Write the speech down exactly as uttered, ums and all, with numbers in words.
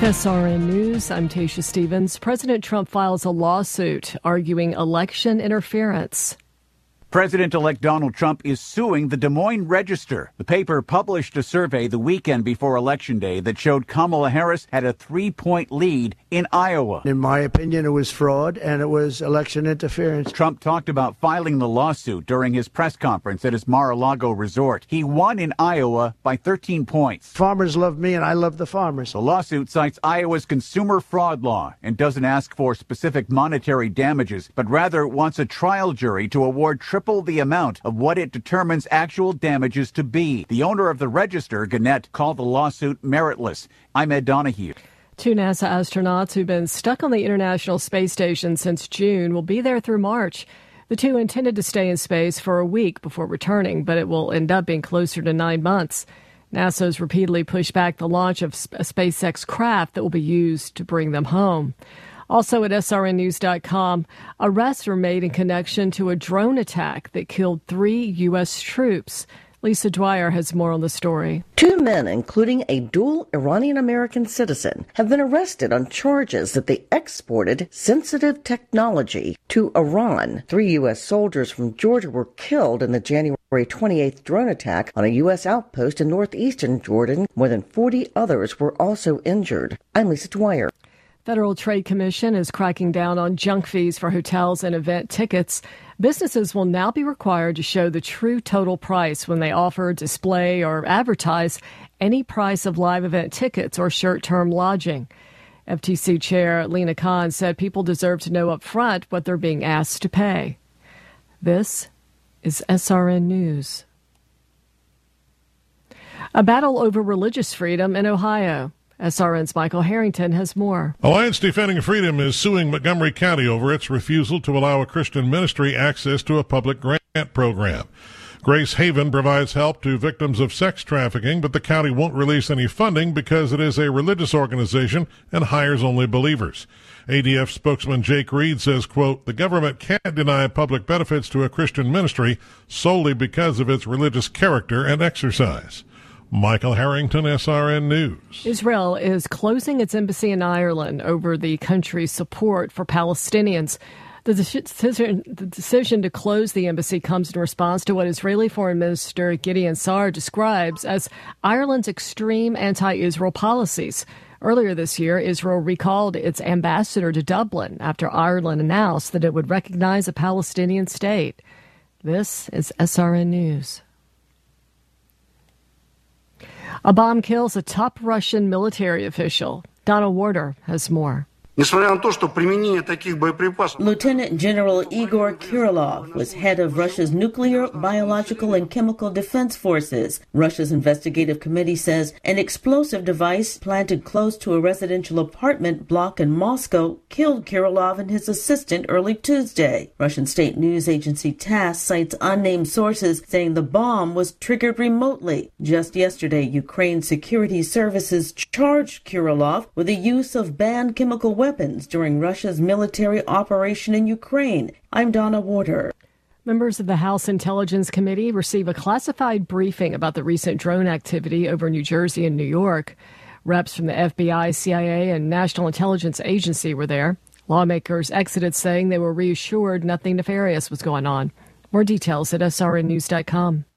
S R N News, I'm Tasha Stevens. President Trump files a lawsuit arguing election interference. President-elect Donald Trump is suing the Des Moines Register. The paper published a survey the weekend before Election Day that showed Kamala Harris had a three-point lead in Iowa. In my opinion, it was fraud and it was election interference. Trump talked about filing the lawsuit during his press conference at his Mar-a-Lago resort. He won in Iowa by thirteen points. Farmers love me and I love the farmers. The lawsuit cites Iowa's consumer fraud law and doesn't ask for specific monetary damages, but rather wants a trial jury to award triple the amount of what it determines actual damages to be. The owner of the Register, Gannett, called the lawsuit meritless. I'm Ed Donahue. Two NASA astronauts who've been stuck on the International Space Station since June will be there through March. The two intended to stay in space for a week before returning, but it will end up being closer to nine months. NASA's repeatedly pushed back the launch of a SpaceX craft that will be used to bring them home. Also at S R N news dot com, arrests were made in connection to a drone attack that killed three U S troops. Lisa Dwyer has more on the story. Two men, including a dual Iranian-American citizen, have been arrested on charges that they exported sensitive technology to Iran. Three U S soldiers from Georgia were killed in the January twenty-eighth drone attack on a U S outpost in northeastern Jordan. More than forty others were also injured. I'm Lisa Dwyer. Federal Trade Commission is cracking down on junk fees for hotels and event tickets. Businesses will now be required to show the true total price when they offer, display, or advertise any price of live event tickets or short-term lodging. F T C Chair Lena Khan said people deserve to know up front what they're being asked to pay. This is S R N News. A battle over religious freedom in Ohio. S R N's Michael Harrington has more. Alliance Defending Freedom is suing Montgomery County over its refusal to allow a Christian ministry access to a public grant program. Grace Haven provides help to victims of sex trafficking, but the county won't release any funding because it is a religious organization and hires only believers. A D F spokesman Jake Reed says, quote, the government can't deny public benefits to a Christian ministry solely because of its religious character and exercise. Michael Harrington, S R N News. Israel is closing its embassy in Ireland over the country's support for Palestinians. The decision, the decision to close the embassy comes in response to what Israeli Foreign Minister Gideon Sa'ar describes as Ireland's extreme anti-Israel policies. Earlier this year, Israel recalled its ambassador to Dublin after Ireland announced that it would recognize a Palestinian state. This is S R N News. A bomb kills a top Russian military official. Donna Warder has more. Lieutenant General Igor Kirillov was head of Russia's nuclear, biological, and chemical defense forces. Russia's investigative committee says an explosive device planted close to a residential apartment block in Moscow killed Kirillov and his assistant early Tuesday. Russian state news agency TASS cites unnamed sources saying the bomb was triggered remotely. Just yesterday, Ukraine security services charged Kirillov with the use of banned chemical weapons weapons during Russia's military operation in Ukraine. I'm Donna Warder. Members of the House Intelligence Committee receive a classified briefing about the recent drone activity over New Jersey and New York. Reps from the F B I, C I A, and National Intelligence Agency were there. Lawmakers exited saying they were reassured nothing nefarious was going on. More details at S R N news dot com.